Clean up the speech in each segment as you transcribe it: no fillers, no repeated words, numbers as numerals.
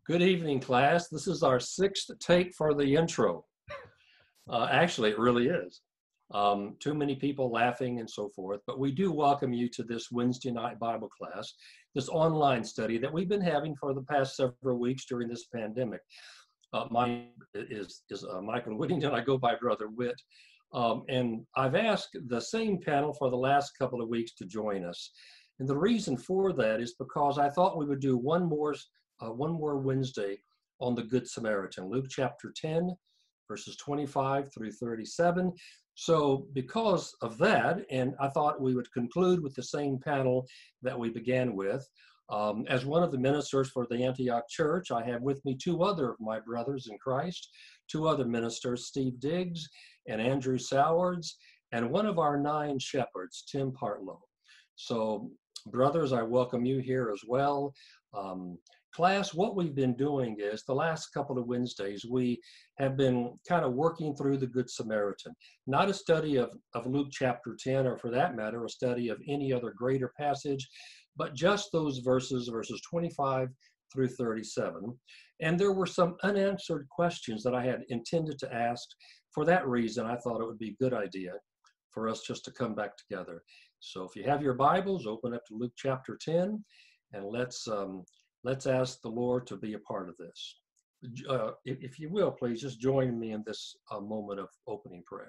Good evening, class. This is our sixth take for the intro. Actually, it really is. Too many people laughing and so forth, but we do welcome you to this Wednesday night Bible class, this online study that we've been having for the past several weeks during this pandemic. Mine is Michael Whittington. I go by Brother Whit. And I've asked the same panel for the last couple of weeks to join us. And the reason for that is because I thought we would do one more Wednesday on the Good Samaritan, Luke chapter 10, verses 25 through 37. So because of that, and I thought we would conclude with the same panel that we began with. As one of the ministers for the Antioch Church, I have with me two other of my brothers in Christ, two other ministers, Steve Diggs and Andrew Sowards, and one of our 9 shepherds, Tim Partlow. So, brothers, I welcome you here as well. Class, what we've been doing is the last couple of Wednesdays, we have been kind of working through the Good Samaritan, not a study of Luke chapter 10, or for that matter, a study of any other greater passage, but just those verses 25 through 37. And there were some unanswered questions that I had intended to ask. For that reason, I thought it would be a good idea for us just to come back together. So if you have your Bibles, open up to Luke chapter 10, and let's ask the Lord to be a part of this. If you will, please just join me in this moment of opening prayer.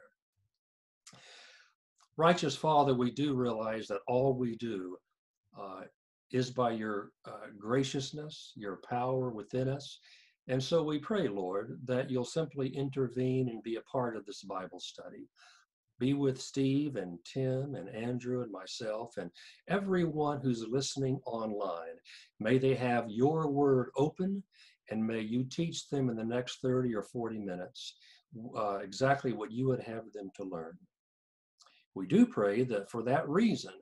Righteous Father, we do realize that all we do is by your graciousness, your power within us. And so we pray, Lord, that you'll simply intervene and be a part of this Bible study. Be with Steve and Tim and Andrew and myself and everyone who's listening online. May they have your word open, and may you teach them in the next 30 or 40 minutes exactly what you would have them to learn. We do pray that for that reason,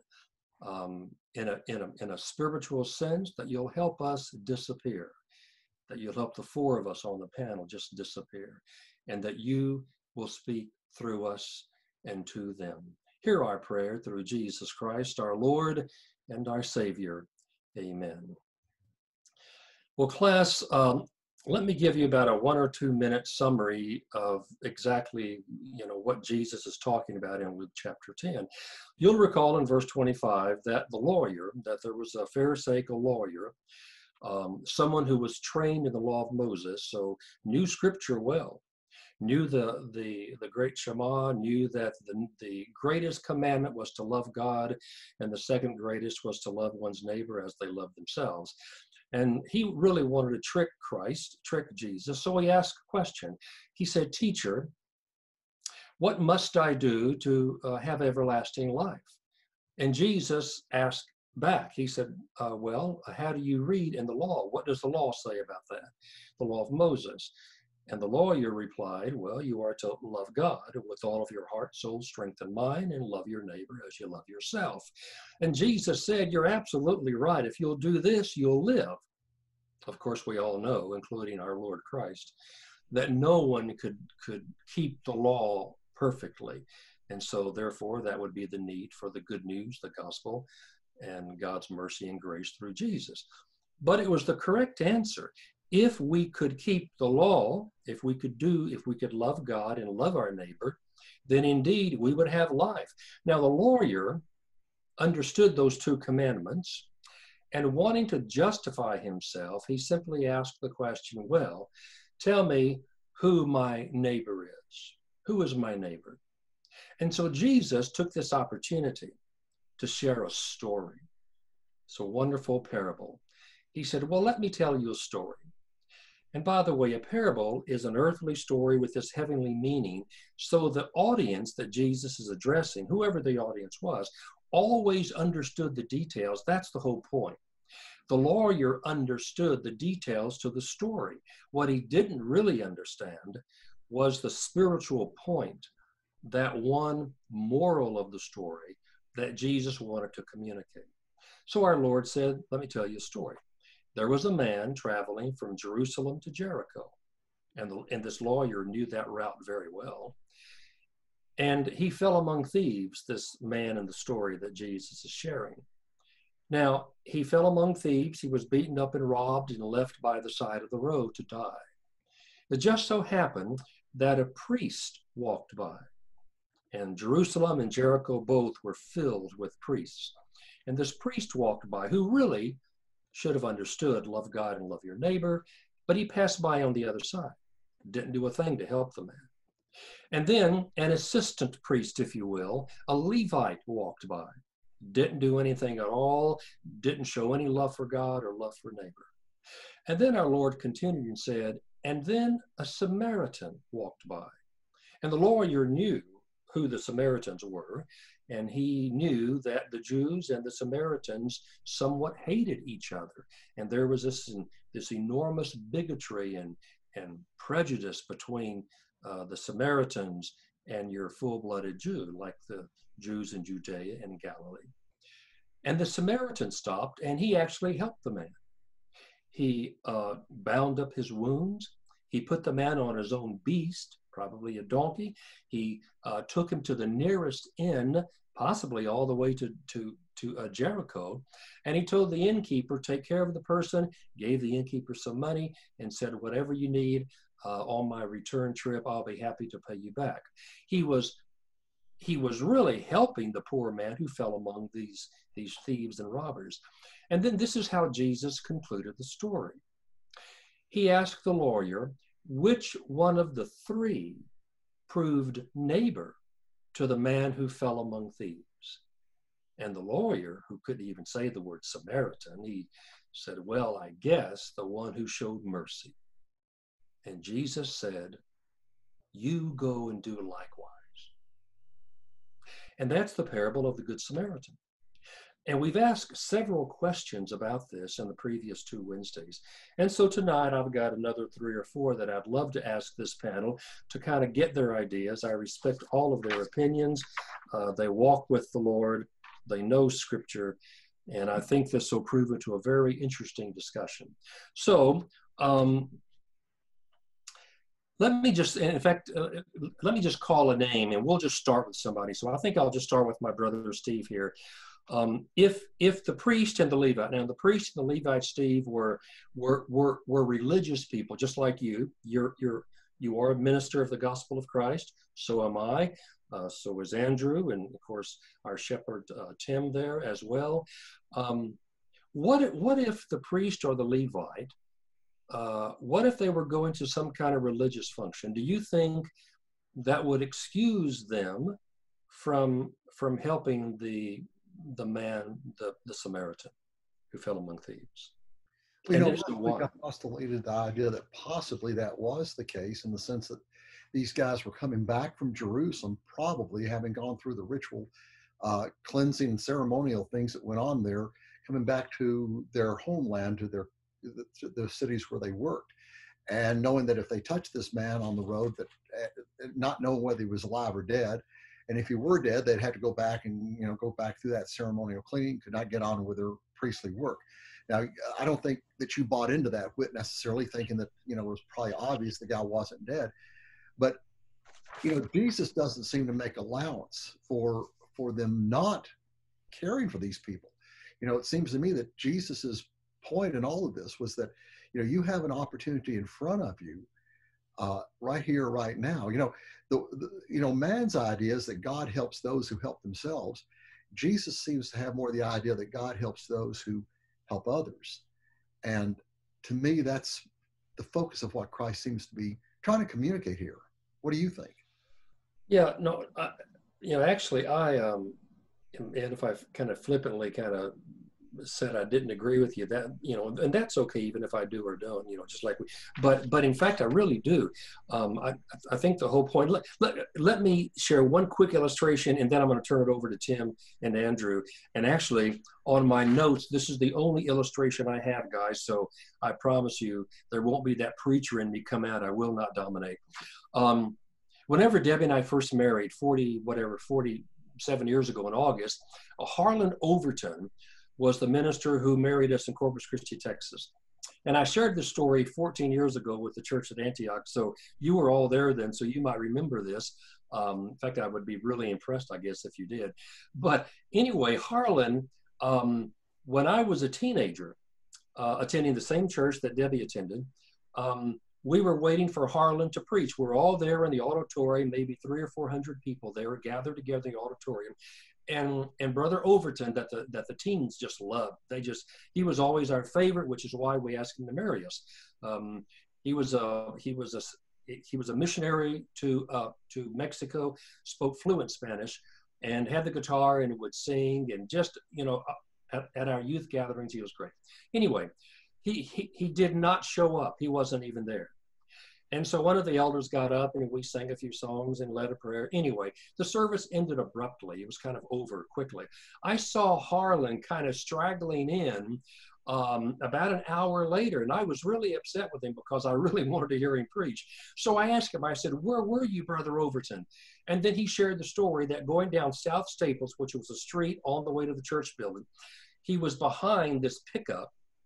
in a spiritual sense, that you'll help us disappear, that you'll help the 4 of us on the panel just disappear, and that you will speak through us and to them. Hear our prayer through Jesus Christ, our Lord and our Savior. Amen. Well, class, let me give you about a 1 or 2 minute summary of exactly, what Jesus is talking about in Luke chapter 10. You'll recall in verse 25 that there was a Pharisaical lawyer, someone who was trained in the law of Moses, so knew scripture well, knew the great Shema, knew that the greatest commandment was to love God, and the second greatest was to love one's neighbor as they love themselves. And he really wanted to trick Jesus. So he asked a question. He said, "Teacher, what must I do to have everlasting life?" And Jesus asked back. He said, well, how do you read in the law? What does the law say about that? The law of Moses. And the lawyer replied, well, you are to love God with all of your heart, soul, strength, and mind, and love your neighbor as you love yourself. And Jesus said, you're absolutely right. If you'll do this, you'll live. Of course, we all know, including our Lord Christ, that no one could keep the law perfectly. And so, therefore, that would be the need for the good news, the gospel, and God's mercy and grace through Jesus. But it was the correct answer. If we could keep the law, if we could love God and love our neighbor, then indeed we would have life. Now, the lawyer understood those 2 commandments, and wanting to justify himself, he simply asked the question, well, tell me who my neighbor is. Who is my neighbor? And so Jesus took this opportunity to share a story. It's a wonderful parable. He said, well, let me tell you a story. And by the way, a parable is an earthly story with this heavenly meaning, so the audience that Jesus is addressing, whoever the audience was, always understood the details. That's the whole point. The lawyer understood the details to the story. What he didn't really understand was the spiritual point, that one moral of the story that Jesus wanted to communicate. So our Lord said, let me tell you a story. There was a man traveling from Jerusalem to Jericho, and this lawyer knew that route very well. And he fell among thieves, this man in the story that Jesus is sharing. Now, he fell among thieves. He was beaten up and robbed and left by the side of the road to die. It just so happened that a priest walked by, and Jerusalem and Jericho both were filled with priests. And this priest walked by, who really should have understood, love God and love your neighbor, but he passed by on the other side, didn't do a thing to help the man. And then an assistant priest, if you will, a Levite walked by, didn't do anything at all, didn't show any love for God or love for neighbor. And then our Lord continued and said, and then a Samaritan walked by. And the lawyer knew who the Samaritans were, and he knew that the Jews and the Samaritans somewhat hated each other. And there was this enormous bigotry and prejudice between the Samaritans and your full-blooded Jew, like the Jews in Judea and Galilee. And the Samaritan stopped, and he actually helped the man. He bound up his wounds. He put the man on his own beast, probably a donkey. He took him to the nearest inn, possibly all the way to Jericho. And he told the innkeeper, take care of the person, gave the innkeeper some money, and said, whatever you need on my return trip, I'll be happy to pay you back. He was really helping the poor man who fell among these thieves and robbers. And then this is how Jesus concluded the story. He asked the lawyer, which one of the three proved neighbor to the man who fell among thieves? And the lawyer, who couldn't even say the word Samaritan, he said, well, I guess the one who showed mercy. And Jesus said, you go and do likewise. And that's the parable of the Good Samaritan. And we've asked several questions about this in the previous 2 Wednesdays. And so tonight I've got another 3 or 4 that I'd love to ask this panel to kind of get their ideas. I respect all of their opinions. They walk with the Lord. They know Scripture. And I think this will prove into a very interesting discussion. So let me just, in fact, let me just call a name and we'll just start with somebody. So I think I'll just start with my brother Steve here. If the priest and the Levite, now the priest and the Levite, Steve, were religious people, just like you. You are a minister of the gospel of Christ. So am I. So is Andrew, and of course our shepherd Tim there as well. What if the priest or the Levite? What if they were going to some kind of religious function? Do you think that would excuse them from helping the man, the Samaritan, who fell among thieves? Well, I postulated the idea that possibly that was the case, in the sense that these guys were coming back from Jerusalem, probably having gone through the ritual cleansing and ceremonial things that went on there, coming back to their homeland, to the cities where they worked, and knowing that if they touched this man on the road, that not knowing whether he was alive or dead, and if he were dead, they'd have to go back and go back through that ceremonial cleaning, could not get on with their priestly work. Now, I don't think that you bought into that whip necessarily, thinking that it was probably obvious the guy wasn't dead, but Jesus doesn't seem to make allowance for them not caring for these people. It seems to me that Jesus's point in all of this was that you have an opportunity in front of you right here, right now. Man's idea is that God helps those who help themselves. Jesus seems to have more the idea that God helps those who help others. And to me, that's the focus of what Christ seems to be trying to communicate here. What do you think? Yeah, no, actually, and if I kind of flippantly said I didn't agree with you, that and that's okay, even if I do or don't, just like but in fact I really do. I think the whole point, let me share one quick illustration, and then I'm going to turn it over to Tim and Andrew. And actually on my notes, this is the only illustration I have, guys, so I promise you there won't be that preacher in me come out. I will not dominate. Whenever Debbie and I first married 47 years ago in August, Harlan Overton was the minister who married us in Corpus Christi, Texas. And I shared this story 14 years ago with the church at Antioch. So you were all there then, so you might remember this. In fact, I would be really impressed, I guess, if you did. But anyway, Harlan when I was a teenager, attending the same church that Debbie attended, we were waiting for Harlan to preach. We're all there in the auditorium, maybe 300 or 400 people. They were gathered together in the auditorium. And Brother Overton, that the teens just loved. He was always our favorite, which is why we asked him to marry us. He was a missionary to Mexico, spoke fluent Spanish, and had the guitar and would sing, and just, at our youth gatherings, he was great. Anyway, he did not show up. He wasn't even there. And so one of the elders got up and we sang a few songs and led a prayer. Anyway, the service ended abruptly. It was kind of over quickly. I saw Harlan kind of straggling in about an hour later, and I was really upset with him because I really wanted to hear him preach. So I asked him, I said, "Where were you, Brother Overton?" And then he shared the story that going down South Staples, which was a street on the way to the church building, he was behind this pickup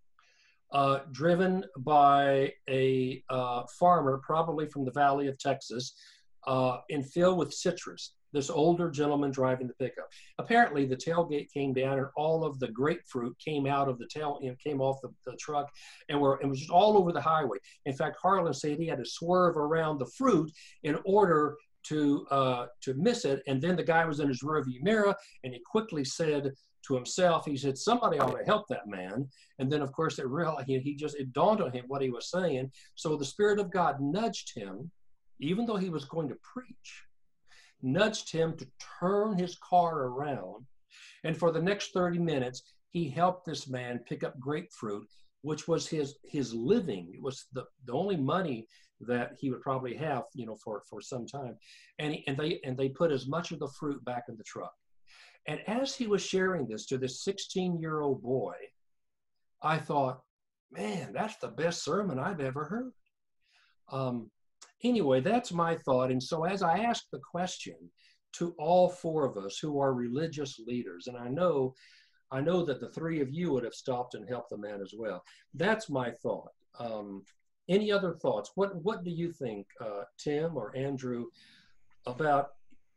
driven by a farmer, probably from the Valley of Texas, and filled with citrus. This older gentleman driving the pickup. Apparently, the tailgate came down, and all of the grapefruit came out of the tail and came off the truck, and it was just all over the highway. In fact, Harlan said he had to swerve around the fruit in order to miss it. And then the guy was in his rearview mirror, and he quickly said to himself, he said, "Somebody ought to help that man." And then, of course, it dawned on him what he was saying. So the Spirit of God nudged him, even though he was going to preach, nudged him to turn his car around. And for the next 30 minutes, he helped this man pick up grapefruit, which was his living. It was the only money that he would probably have, for some time. And they put as much of the fruit back in the truck. And as he was sharing this to this 16-year-old boy, I thought, man, that's the best sermon I've ever heard. Anyway, that's my thought. And so as I asked the question to all four of us who are religious leaders, and I know that the three of you would have stopped and helped the man as well. That's my thought. Any other thoughts? What do you think, Tim or Andrew, about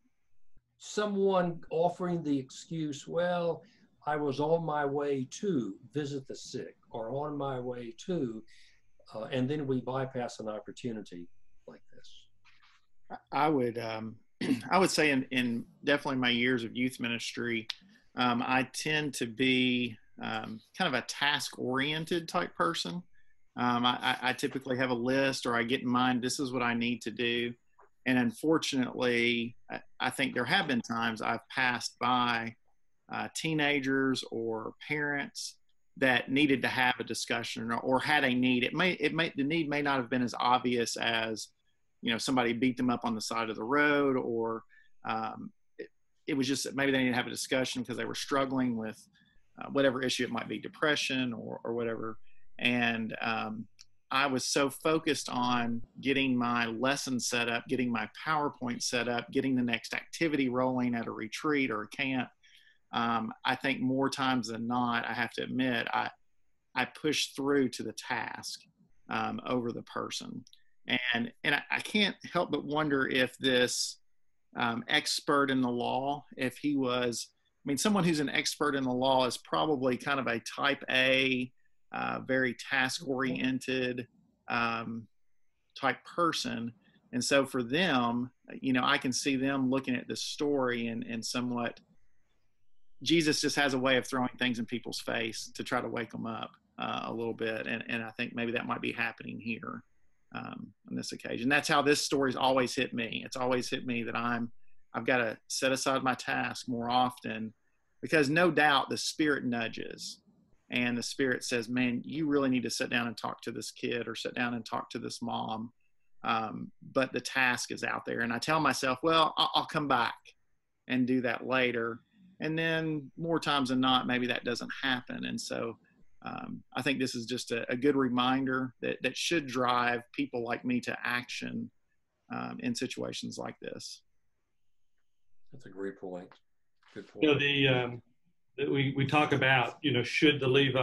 someone offering the excuse, well, I was on my way to visit the sick, or on my way to, and then we bypass an opportunity like this? I would I would say in definitely my years of youth ministry, I tend to be kind of a task-oriented type person. I typically have a list, or I get in mind, this is what I need to do. And unfortunately, I think there have been times I've passed by teenagers or parents that needed to have a discussion or had a need. The need may not have been as obvious as, somebody beat them up on the side of the road, or it was just that maybe they needed to have a discussion because they were struggling with whatever issue. It might be depression or whatever. And I was so focused on getting my lesson set up, getting my PowerPoint set up, getting the next activity rolling at a retreat or a camp. I think more times than not, I have to admit, I push through to the task over the person. And I can't help but wonder if this expert in the law, if he was, someone who's an expert in the law is probably kind of a type A, very task-oriented type person. And so for them, I can see them looking at this story and somewhat, Jesus just has a way of throwing things in people's face to try to wake them up a little bit. And I think maybe that might be happening here on this occasion. That's how this story's always hit me. It's always hit me that I've got to set aside my task more often, because no doubt the Spirit nudges. And the Spirit says, man, you really need to sit down and talk to this kid, or sit down and talk to this mom. But the task is out there. And I tell myself, well, I'll come back and do that later. And then more times than not, maybe that doesn't happen. And so I think this is just a good reminder that should drive people like me to action in situations like this. That's a great point. Good point. We talk about, should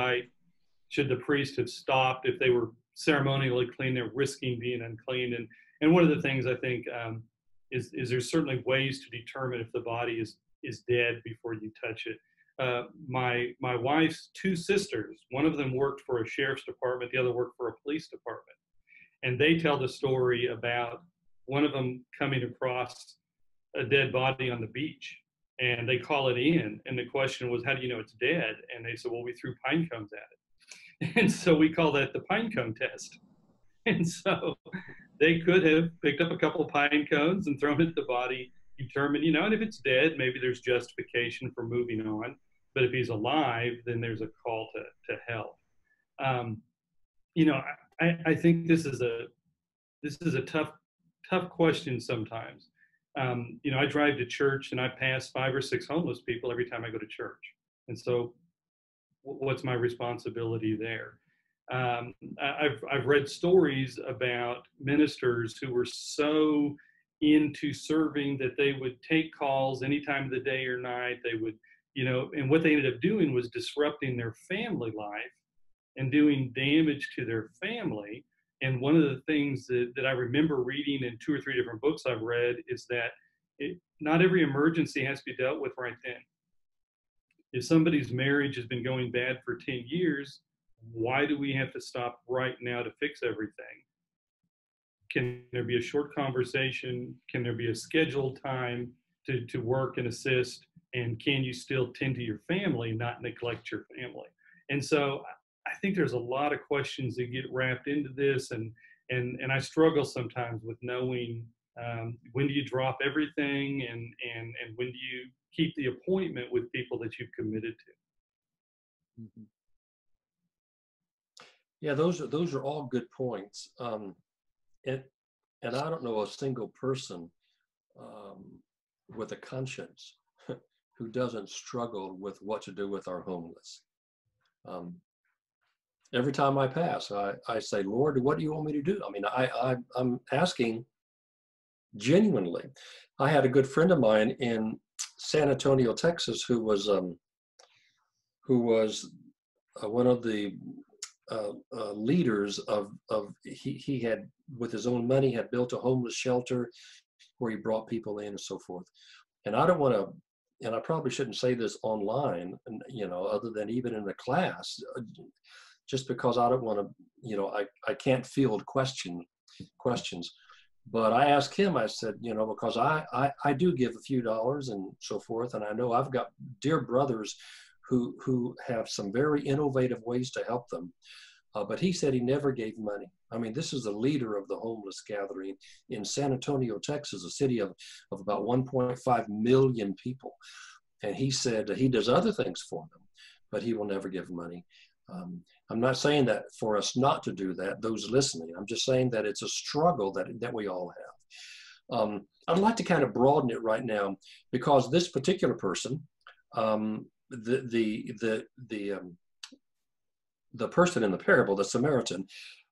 the priest have stopped if they were ceremonially clean? They're risking being unclean. And one of the things I think is there's certainly ways to determine if the body is dead before you touch it. my wife's two sisters, one of them worked for a sheriff's department, the other worked for a police department. And they tell the story about one of them coming across a dead body on the beach, and they call it in. And the question was, how do you know it's dead? And they said, well, we threw pine cones at it. And so we call that the pine cone test. And so they could have picked up a couple of pine cones and thrown it at the body, determined, and if it's dead, maybe there's justification for moving on. But if he's alive, then there's a call to help. I think this is a tough question sometimes. I drive to church and I pass 5 or 6 homeless people every time I go to church. And so what's my responsibility there? I've read stories about ministers who were so into serving that they would take calls any time of the day or night. They would, and what they ended up doing was disrupting their family life and doing damage to their family. And one of the things that I remember reading in 2 or 3 different books I've read is that not every emergency has to be dealt with right then. If somebody's marriage has been going bad for 10 years, why do we have to stop right now to fix everything? Can there be a short conversation? Can there be a scheduled time to work and assist? And can you still tend to your family, not neglect your family? And so I think there's a lot of questions that get wrapped into this, and I struggle sometimes with knowing when do you drop everything, and when do you keep the appointment with people that you've committed to. Mm-hmm. Yeah, those are all good points. And I don't know a single person with a conscience who doesn't struggle with what to do with our homeless. Every time I pass, I say, Lord, what do you want me to do? I mean, I'm asking genuinely. I had a good friend of mine in San Antonio, Texas, who was one of the leaders of he had, with his own money, had built a homeless shelter where he brought people in and so forth. And I don't want to, and I probably shouldn't say this online, other than even in a class, just because I don't want to, I can't field questions. But I asked him, I said, because I do give a few dollars and so forth, and I know I've got dear brothers who have some very innovative ways to help them. But he said he never gave money. I mean, this is the leader of the homeless gathering in San Antonio, Texas, a city of about 1.5 million people. And he said he does other things for them, but he will never give money. I'm not saying that for us not to do that, those listening. I'm just saying that it's a struggle that we all have. I'd like to kind of broaden it right now, because this particular person, the person in the parable, the Samaritan,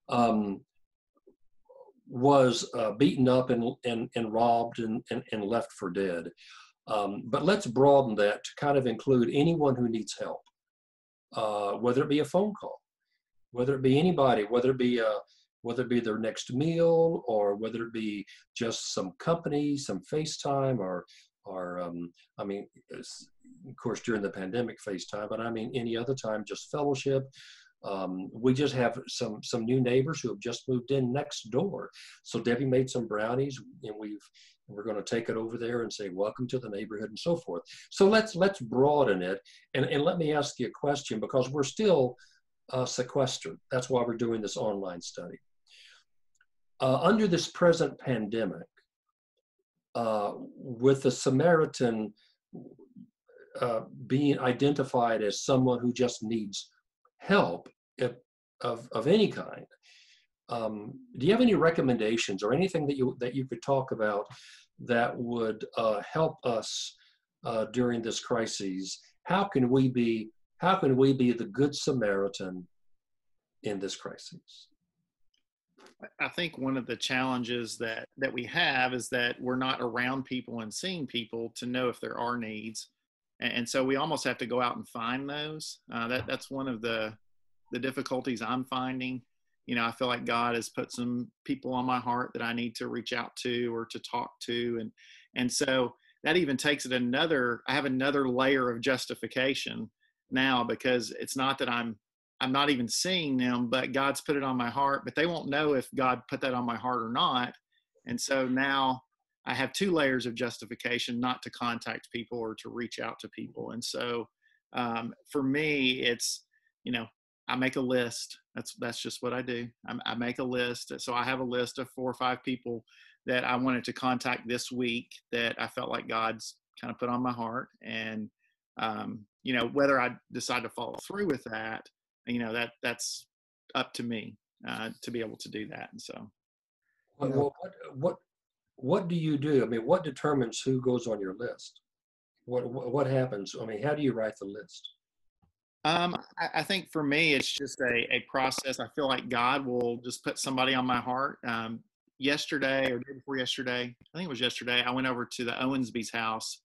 was beaten up and robbed and left for dead. But let's broaden that to kind of include anyone who needs help, whether it be a phone call, whether it be anybody, whether it be their next meal, or whether it be just some company, some FaceTime, or I mean, of course, during the pandemic, FaceTime, but I mean, any other time, just fellowship. We just have some new neighbors who have just moved in next door. So Debbie made some brownies, and we're going to take it over there and say, welcome to the neighborhood, and so forth. So let's broaden it. And let me ask you a question, because we're still sequestered. That's why we're doing this online study. Under this present pandemic, with the Samaritan being identified as someone who just needs help of any kind, do you have any recommendations or anything that you could talk about that would help us during this crisis? How can we be the good Samaritan in this crisis? I think one of the challenges that we have is that we're not around people and seeing people to know if there are needs. And so we almost have to go out and find those. That's one of the difficulties I'm finding. I feel like God has put some people on my heart that I need to reach out to or to talk to. And so that even takes it I have another layer of justification now, because it's not that I'm not even seeing them, but God's put it on my heart, but they won't know if God put that on my heart or not. And so now I have two layers of justification not to contact people or to reach out to people. And so for me, it's, I make a list. That's just what I do. I make a list. So I have a list of 4 or 5 people that I wanted to contact this week that I felt like God's kind of put on my heart. And, whether I decide to follow through with that, that's up to me to be able to do that. And so. Well, what do you do? I mean, what determines who goes on your list? What happens? I mean, how do you write the list? I think for me, it's just a process. I feel like God will just put somebody on my heart. Yesterday or day before yesterday, I think it was yesterday, I went over to the Owensby's house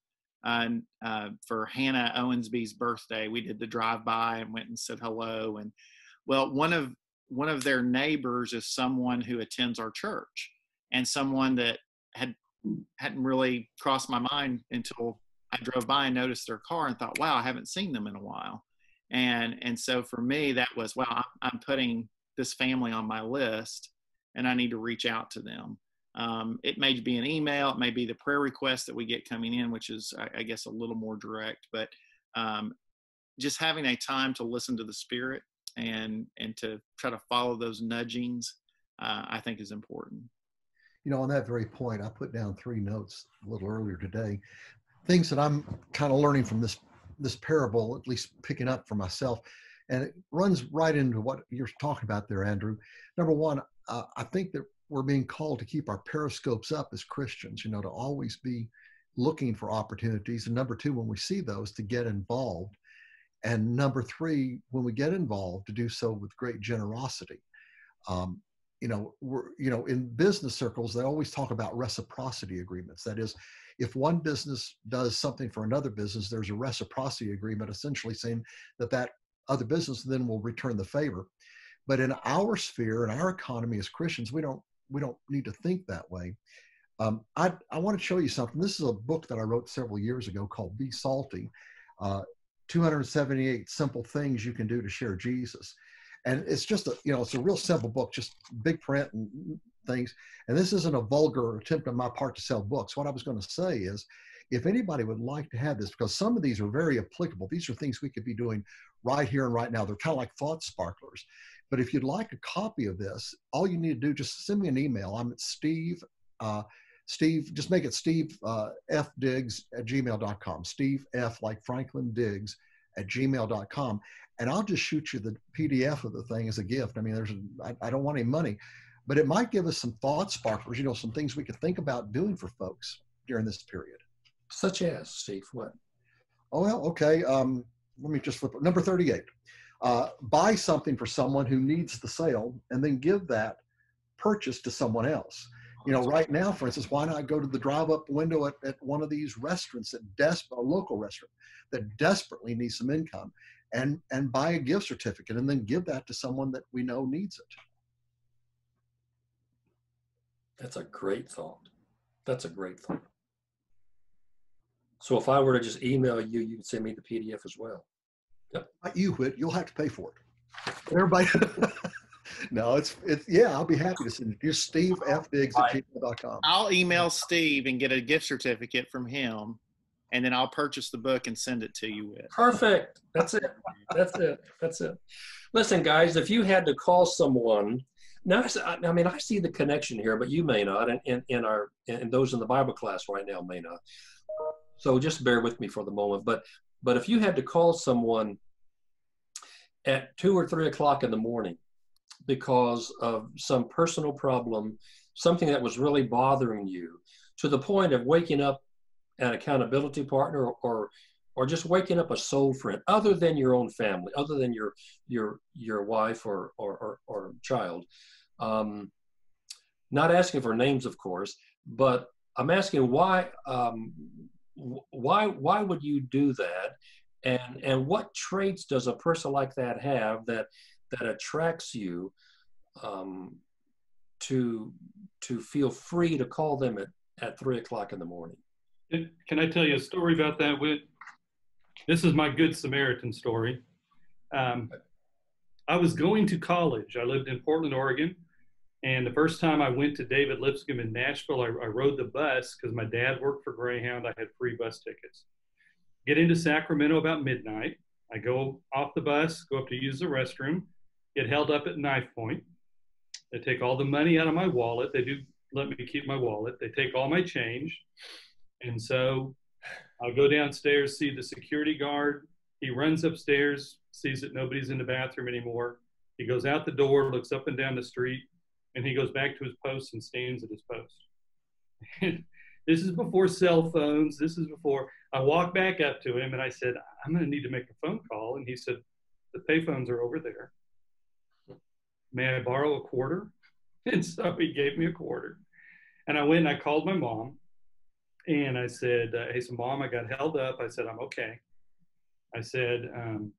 for Hannah Owensby's birthday. We did the drive-by and went and said hello. And well, one of their neighbors is someone who attends our church, and someone that hadn't really crossed my mind until I drove by and noticed their car and thought, wow, I haven't seen them in a while. And so for me, that was, wow, I'm putting this family on my list and I need to reach out to them. It may be an email, it may be the prayer request that we get coming in, which is, I guess, a little more direct, but just having a time to listen to the Spirit and to try to follow those nudgings, I think is important. On that very point, I put down 3 notes a little earlier today, things that I'm kind of learning from this parable, at least picking up for myself. And it runs right into what you're talking about there, Andrew. Number one, I think that we're being called to keep our periscopes up as Christians, to always be looking for opportunities. And number 2, when we see those, to get involved. And number 3, when we get involved, to do so with great generosity. In business circles, they always talk about reciprocity agreements. That is, if one business does something for another business, there's a reciprocity agreement, essentially saying that other business then will return the favor. But in our sphere, in our economy as Christians, we don't need to think that way. I want to show you something. This is a book that I wrote several years ago called Be Salty, 278 Simple Things You Can Do to Share Jesus. And it's just it's a real simple book, just big print and things. And this isn't a vulgar attempt on my part to sell books. What I was going to say is, if anybody would like to have this, because some of these are very applicable, these are things we could be doing right here and right now. They're kind of like thought sparklers. But if you'd like a copy of this, all you need to do, just send me an email. I'm at Steve, just make it Steve F. Diggs at gmail.com. Steve F. like Franklin Diggs at gmail.com. And I'll just shoot you the PDF of the thing as a gift. I mean, I don't want any money, but it might give us some thought sparklers, some things we could think about doing for folks during this period. Such as, Steve, what? Oh, well, okay. Let me just flip it. Number 38. Buy something for someone who needs the sale and then give that purchase to someone else. Right now, for instance, why not go to the drive-up window at one of these restaurants, a local restaurant that desperately needs some income, and buy a gift certificate and then give that to someone that we know needs it. That's a great thought. That's a great thought. So if I were to just email you, you could send me the PDF as well. Yep. You would. You'll have to pay for it. Everybody. No, it's yeah. I'll be happy to send it. You're Steve F. Diggs at gmail.com. I'll email Steve and get a gift certificate from him, and then I'll purchase the book and send it to you with. Perfect. That's it. That's it. That's it. Listen, guys, if you had to call someone, now I mean I see the connection here, but you may not, and those in the Bible class right now may not. So just bear with me for the moment. But if you had to call someone at 2 or 3 o'clock in the morning because of some personal problem, something that was really bothering you, to the point of waking up an accountability partner or just waking up a soul friend, other than your own family, other than your wife or child, not asking for names, of course, but I'm asking why would you do that, and what traits does a person like that have that attracts you to feel free to call them at 3 o'clock in the morning? Can I tell you a story about that? This is my Good Samaritan story. Um, I was going to college. I lived in Portland, Oregon. And the first time I went to David Lipscomb in Nashville, I rode the bus because my dad worked for Greyhound. I had free bus tickets. Get into Sacramento about midnight. I go off the bus, go up to use the restroom, get held up at knife point. They take all the money out of my wallet. They do let me keep my wallet. They take all my change. And so I'll go downstairs, see the security guard. He runs upstairs, sees that nobody's in the bathroom anymore. He goes out the door, looks up and down the street, and he goes back to his post and stands at his post. This is before cell phones. This is before I walked back up to him and I said, I'm going to need to make a phone call. And he said, the payphones are over there. May I borrow a quarter? And so he gave me a quarter. And I went and I called my mom and I said, hey, so Mom, I got held up. I said, I'm okay. I said,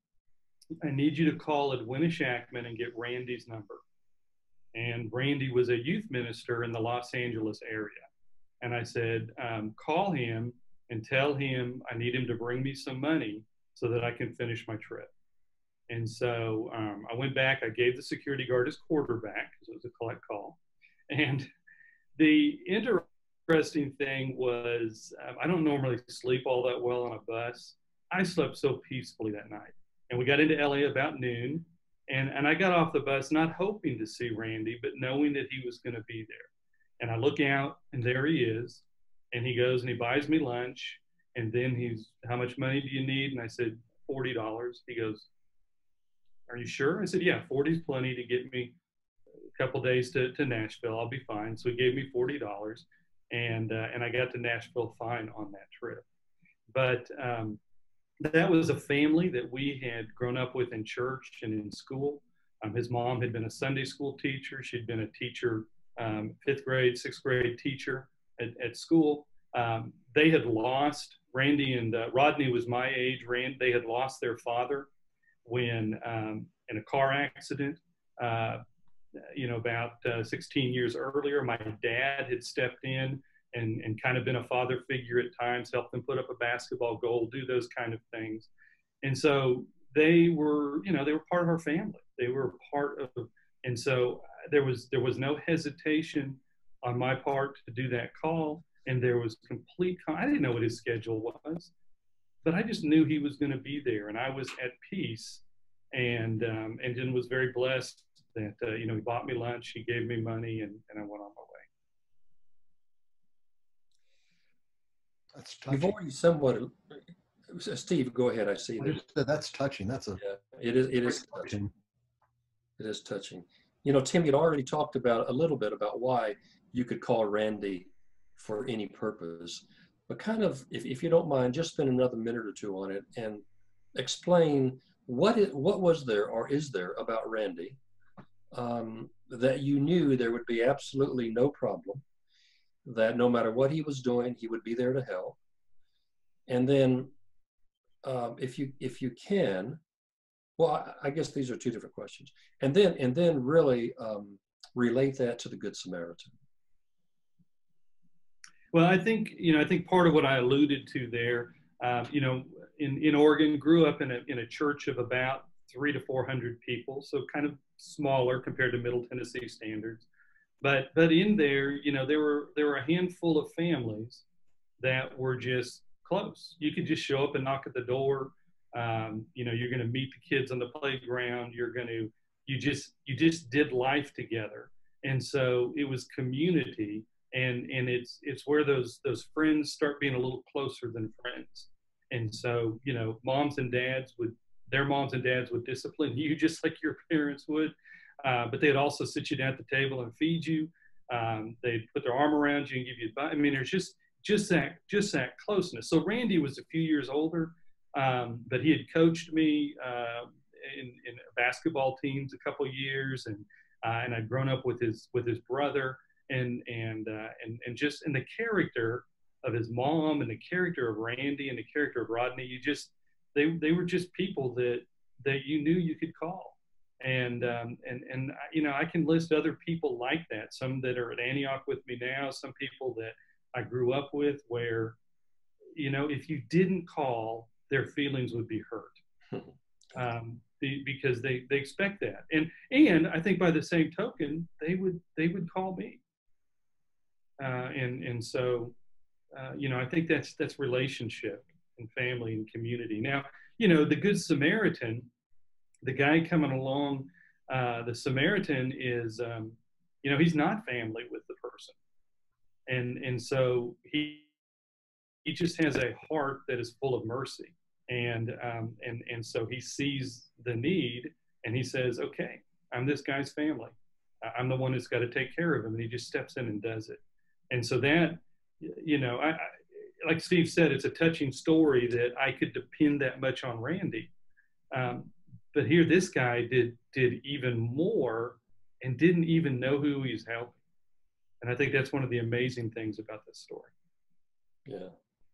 I need you to call Edwina Shackman and get Randy's number. And Randy was a youth minister in the Los Angeles area. And I said, call him and tell him I need him to bring me some money so that I can finish my trip. And so I went back, I gave the security guard his quarter back because it was a collect call. And the interesting thing was, I don't normally sleep all that well on a bus. I slept so peacefully that night. And we got into LA about noon. And I got off the bus not hoping to see Randy, but knowing that he was going to be there. And I look out, and there he is. And he goes and he buys me lunch. And then he's, how much money do you need? And I said, $40. He goes, are you sure? I said, yeah, 40 is plenty to get me a couple days to Nashville. I'll be fine. So he gave me $40. And I got to Nashville fine on that trip. But that was a family that we had grown up with in church and in school. His mom had been a Sunday school teacher. She'd been a teacher, 5th grade, 6th grade teacher at school. They had lost, Randy and Rodney was my age. They had lost their father when in a car accident, about 16 years earlier. My dad had stepped in and kind of been a father figure at times, helped them put up a basketball goal, do those kind of things. And so they were part of our family. They were part of, and so there was no hesitation on my part to do that call. And there was I didn't know what his schedule was, but I just knew he was going to be there. And I was at peace and then was very blessed that, he bought me lunch, he gave me money, and I went on my way. That's touching. You've already somewhat, Steve, go ahead. I see that. That's touching. That's a. Yeah, it is touching. It is touching. Tim, you'd already talked about a little bit about why you could call Randy for any purpose, but kind of, if you don't mind, just spend another minute or two on it and explain what was there or is there about Randy that you knew there would be absolutely no problem, that no matter what he was doing, he would be there to help. And then if you can, well, I guess these are two different questions. And then really relate that to the Good Samaritan. Well, I think part of what I alluded to there, in Oregon, grew up in a church of about 300 to 400 people, so kind of smaller compared to Middle Tennessee standards. But in there, there were a handful of families that were just close. You could just show up and knock at the door. You're going to meet the kids on the playground. You just did life together. And so it was community, and it's where those friends start being a little closer than friends. And so, moms and dads would discipline you just like your parents would. But they'd also sit you down at the table and feed you. They'd put their arm around you and give you advice. I mean, there's just that closeness. So Randy was a few years older, but he had coached me in basketball teams a couple of years, and I'd grown up with his brother, and just in the character of his mom and the character of Randy and the character of Rodney, they were just people that you knew you could call. And I can list other people like that, some that are at Antioch with me now, some people that I grew up with where if you didn't call, their feelings would be hurt. Because they expect that. And I think by the same token, they would call me. And so, I think that's relationship and family and community. Now, the Good Samaritan, the guy coming along, the Samaritan is, he's not family with the person. And so he just has a heart that is full of mercy. And so he sees the need and he says, okay, I'm this guy's family. I'm the one that's got to take care of him. And he just steps in and does it. And so that, I like Steve said, it's a touching story that I could depend that much on Randy. But here, this guy did even more and didn't even know who he's helping. And I think that's one of the amazing things about this story. Yeah.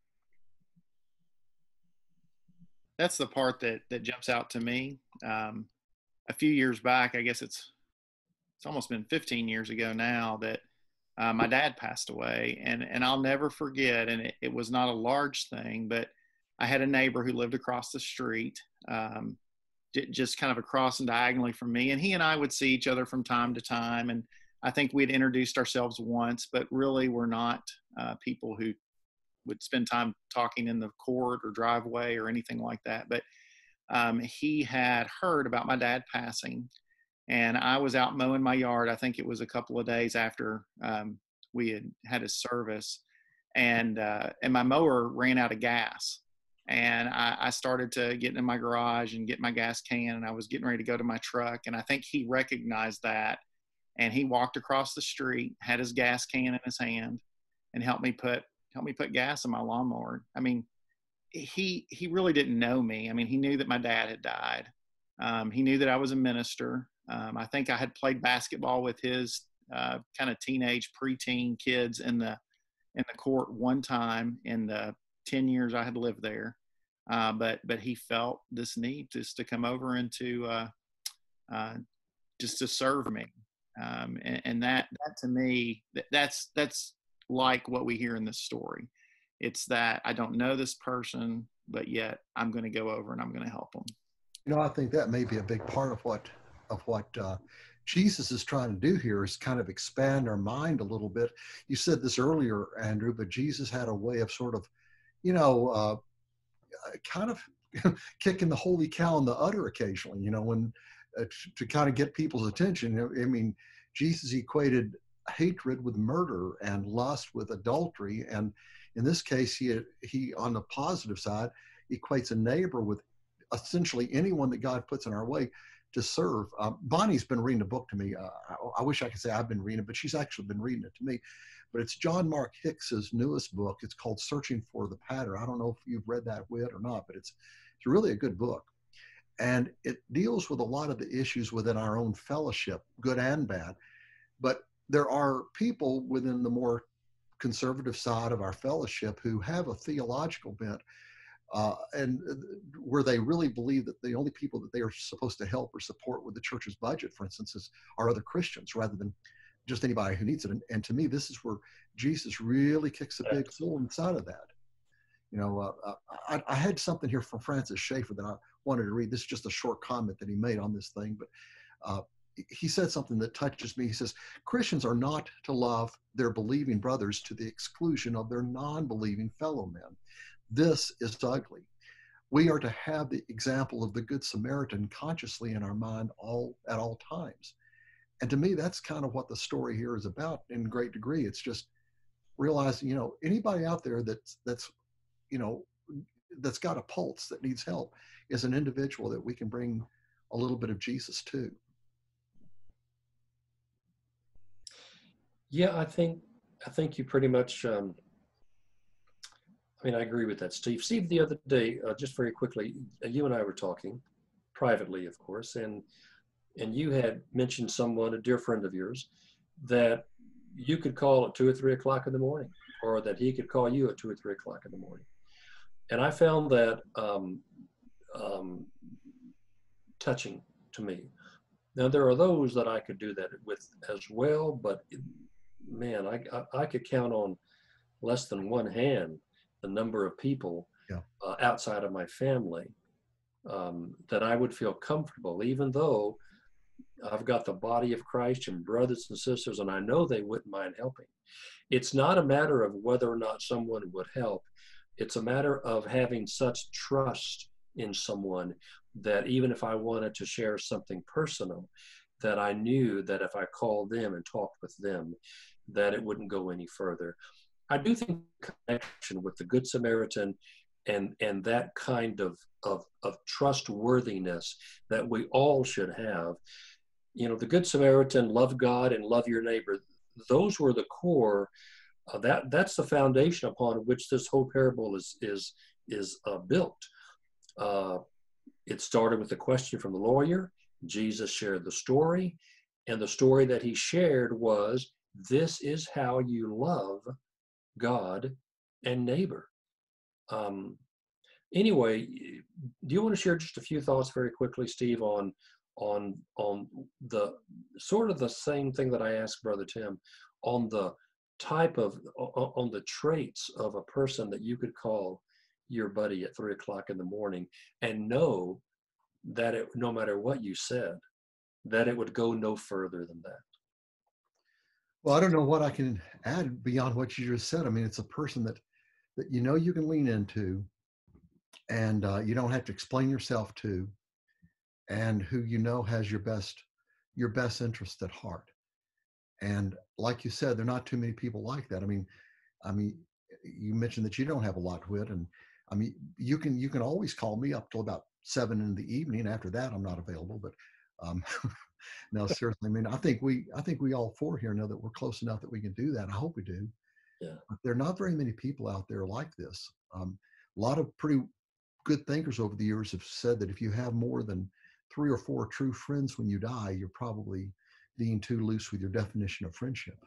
That's the part that jumps out to me. A few years back, I guess it's almost been 15 years ago now, that my dad passed away, and I'll never forget. And it was not a large thing, but I had a neighbor who lived across the street, just kind of across and diagonally from me, and he and I would see each other from time to time. And I think we'd introduced ourselves once, but really we're not people who would spend time talking in the court or driveway or anything like that. But he had heard about my dad passing, and I was out mowing my yard. I think it was a couple of days after we had his service, and my mower ran out of gas. And I started to get in my garage and get my gas can, and I was getting ready to go to my truck. And I think he recognized that, and he walked across the street, had his gas can in his hand, and helped me put gas in my lawnmower. I mean, he really didn't know me. I mean, he knew that my dad had died. He knew that I was a minister. I think I had played basketball with his kind of teenage, preteen kids in the court one time in the 10 years I had lived there. But he felt this need just to come over and to just to serve me. And that to me, that's like what we hear in this story. It's that I don't know this person, but yet I'm going to go over and I'm going to help them. I think that may be a big part of what Jesus is trying to do here, is kind of expand our mind a little bit. You said this earlier, Andrew, but Jesus had a way of sort of, kind of kicking the holy cow in the udder occasionally, when to kind of get people's attention. I mean, Jesus equated hatred with murder and lust with adultery, and in this case, he on the positive side equates a neighbor with essentially anyone that God puts in our way to serve. Bonnie's been reading a book to me. I wish I could say I've been reading it, but she's actually been reading it to me. But it's John Mark Hicks's newest book. It's called Searching for the Pattern. I don't know if you've read that yet or not, but it's really a good book. And it deals with a lot of the issues within our own fellowship, good and bad. But there are people within the more conservative side of our fellowship who have a theological bent, and where they really believe that the only people that they are supposed to help or support with the church's budget, for instance, are other Christians rather than just anybody who needs it. And to me, this is where Jesus really kicks a big hole inside of that. I had something here from Francis Schaeffer that I wanted to read. This is just a short comment that he made on this thing, but he said something that touches me. He says, Christians are not to love their believing brothers to the exclusion of their non-believing fellow men. This is ugly. We are to have the example of the Good Samaritan consciously in our mind at all times. And to me, that's kind of what the story here is about in great degree. It's just realizing, anybody out there that's got a pulse that needs help is an individual that we can bring a little bit of Jesus to. Yeah, I think you pretty much, I agree with that, Steve. Steve, the other day, just very quickly, you and I were talking privately, of course, and you had mentioned someone, a dear friend of yours, that you could call at 2 or 3 o'clock in the morning, or that he could call you at 2 or 3 o'clock in the morning. And I found that touching to me. Now, there are those that I could do that with as well, but man, I could count on less than one hand the number of people Yeah. outside of my family that I would feel comfortable, even though I've got the body of Christ and brothers and sisters, and I know they wouldn't mind helping. It's not a matter of whether or not someone would help. It's a matter of having such trust in someone that even if I wanted to share something personal, that I knew that if I called them and talked with them, that it wouldn't go any further. I do think connection with the Good Samaritan and that kind of trustworthiness that we all should have. You know, the Good Samaritan, love God and love your neighbor. Those were the core. That's the foundation upon which this whole parable is built. It started with the question from the lawyer. Jesus shared the story, and the story that he shared was, this is how you love God and neighbor. Anyway, do you want to share just a few thoughts very quickly, Steve, on the sort of the same thing that I asked Brother Tim, on the type of, on the traits of a person that you could call your buddy at 3 o'clock in the morning and know that it, no matter what you said, that it would go no further than that? Well, I don't know what I can add beyond what you just said. I mean, it's a person that you know you can lean into, and you don't have to explain yourself to, and who you know has your best interest at heart. And like you said, there are not too many people like that. I mean, you mentioned that you don't have a lot with, and I mean, you can always call me up till about 7 in the evening. After that, I'm not available. But no, seriously, I mean, I think we all four here know that we're close enough that we can do that. I hope we do. Yeah. But there are not very many people out there like this. A lot of pretty good thinkers over the years have said that if you have more than 3 or 4 true friends when you die, you're probably being too loose with your definition of friendship.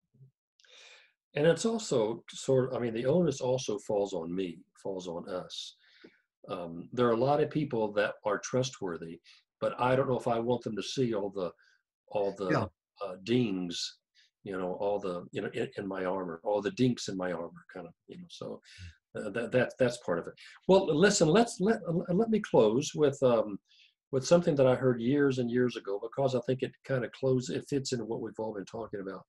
And it's also sort of, I mean, the onus also falls on me, falls on us. There are a lot of people that are trustworthy, but I don't know if I want them to see all the Yeah. dings, you know, all the, you know, in my armor, all the dinks in my armor, kind of, you know. So that's part of it. Well, listen, let me close with something that I heard years and years ago, because I think it kind of it fits into what we've all been talking about.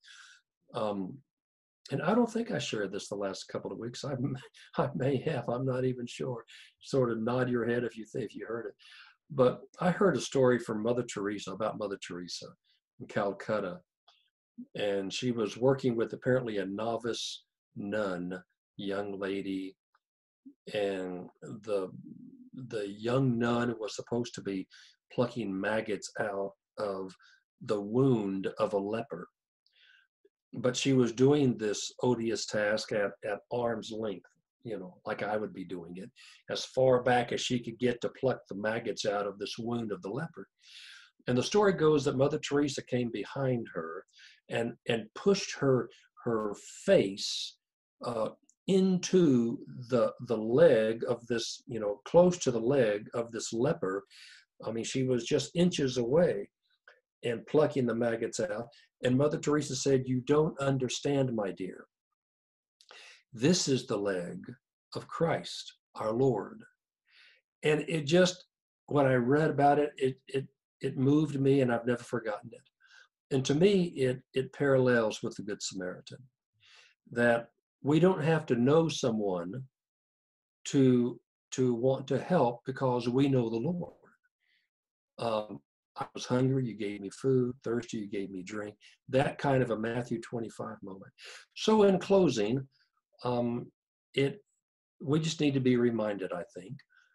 And I don't think I shared this the last couple of weeks. I may have. I'm not even sure. Sort of nod your head if you heard it. But I heard a story from Mother Teresa, about Mother Teresa in Calcutta, and she was working with apparently a novice nun, young lady, and the young nun was supposed to be plucking maggots out of the wound of a leper. But she was doing this odious task at arm's length, you know, like I would be doing it, as far back as she could get to pluck the maggots out of this wound of the leper. And the story goes that Mother Teresa came behind her and pushed her face into the leg of this, you know, close to the leg of this leper. I mean, she was just inches away and plucking the maggots out. And Mother Teresa said, "You don't understand, my dear. This is the leg of Christ, our Lord." And it just, when I read about it, it moved me, and I've never forgotten it. And to me, it parallels with the Good Samaritan, that we don't have to know someone to want to help, because we know the Lord. I was hungry, you gave me food; thirsty, you gave me drink. That kind of a Matthew 25 moment. So in closing, we just need to be reminded, I think,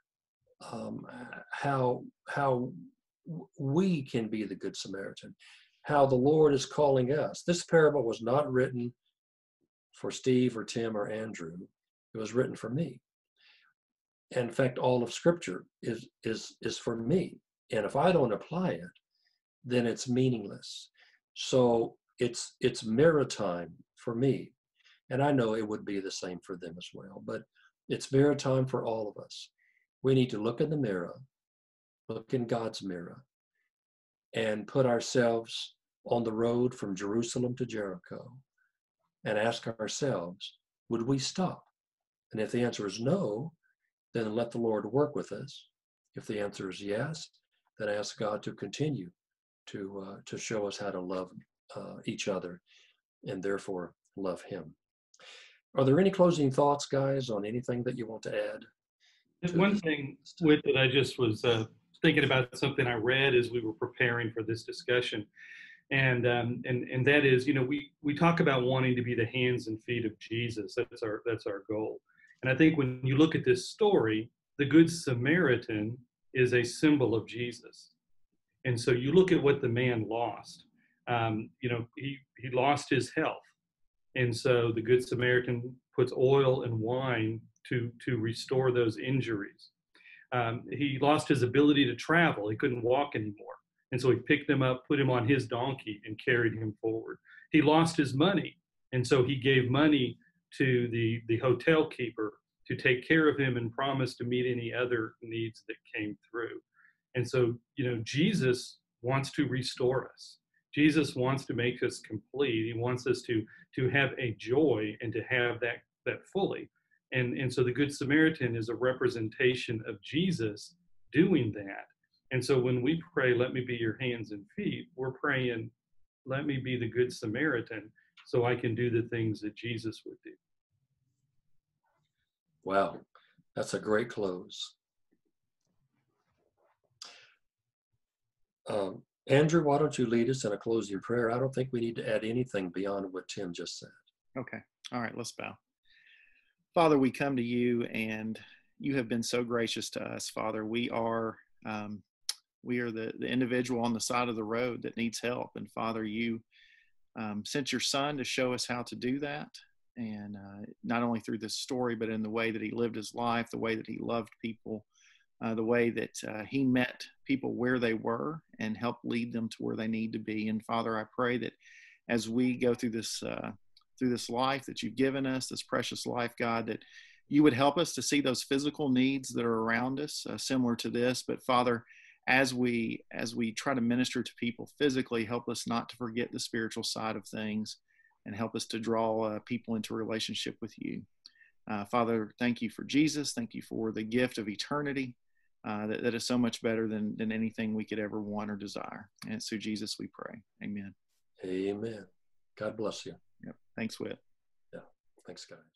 how we can be the Good Samaritan, how the Lord is calling us. This parable was not written for Steve or Tim or Andrew. It was written for me. In fact, all of Scripture is for me. And if I don't apply it, then it's meaningless. So it's mirror time for me. And I know it would be the same for them as well, but it's mirror time for all of us. We need to look in the mirror, look in God's mirror, and put ourselves on the road from Jerusalem to Jericho and ask ourselves, would we stop And if the answer is no, then let the Lord work with us. If the answer is yes, then ask God to continue to show us how to love each other and therefore love Him. Are there any closing thoughts, guys, on anything that you want to add? One thing with that, I just was thinking about something I read as we were preparing for this discussion, and that is, we talk about wanting to be the hands and feet of Jesus. That's our goal. And I think when you look at this story, the Good Samaritan is a symbol of Jesus. And so you look at what the man lost. He lost his health, and so the Good Samaritan puts oil and wine to restore those injuries. He lost his ability to travel. He couldn't walk anymore. And so he picked him up, put him on his donkey, and carried him forward. He lost his money. And so he gave money to the hotel keeper to take care of him and promised to meet any other needs that came through. And so, Jesus wants to restore us. Jesus wants to make us complete. He wants us to have a joy and to have that fully. And so the Good Samaritan is a representation of Jesus doing that. And so when we pray, let me be your hands and feet, we're praying, let me be the Good Samaritan so I can do the things that Jesus would do. Wow, that's a great close. Andrew, why don't you lead us in a closing prayer? I don't think we need to add anything beyond what Tim just said. Okay. All right, let's bow. Father, we come to you, and you have been so gracious to us, Father. We are the individual on the side of the road that needs help. And Father, you sent your Son to show us how to do that. And not only through this story, but in the way that he lived his life, the way that he loved people, the way that he met people where they were and helped lead them to where they need to be. And Father, I pray that as we go through this life that you've given us, this precious life, God, that you would help us to see those physical needs that are around us, similar to this. But Father, as we try to minister to people physically, help us not to forget the spiritual side of things, and help us to draw people into a relationship with you. Father, thank you for Jesus. Thank you for the gift of eternity that is so much better than anything we could ever want or desire. And it's through Jesus we pray. Amen. Amen. God bless you. Yep. Thanks, Whit. Yeah. Thanks, guys.